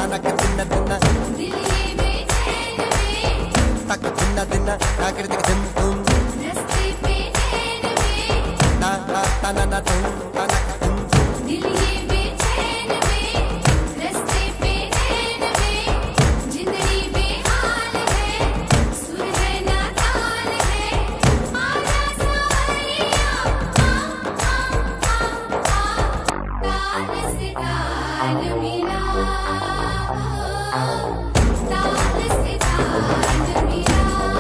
तनक तिन्न तिन्न दिल ये बेचैन में तक तिन्न तिन्न ताकर तक धुम धुम रस्ते पे नैन में ता ता तना ना तुम तनक तुम दिल ये बेचैन में रस्ते पे नैन में जिंदड़ी बेहाल है सुर है ना ताल है आजा सावरिया ताल से ताल मिला ताल से ताल मिला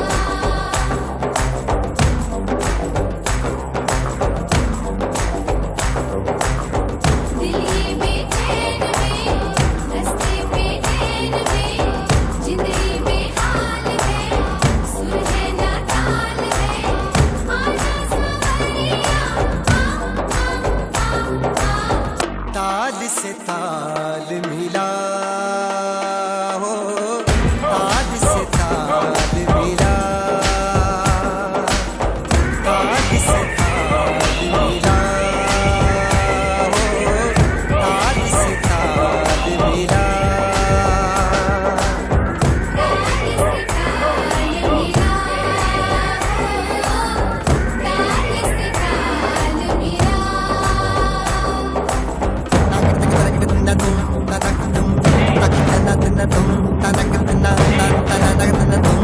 दिल ये बेचैन में रस्ते पे नैन में जिंदगी बेहाल है सुर है ना ताल है आजा सावरिया ताल से ताल मिला हो ताल से ताल मिला ताल से ताल मिला हो ताल से ताल मिला ताल से ताल मिला ताल से ताल मिला तनक तिन्न तुम तनक तिन्न तुम तनक तिन्न तनक तिन्न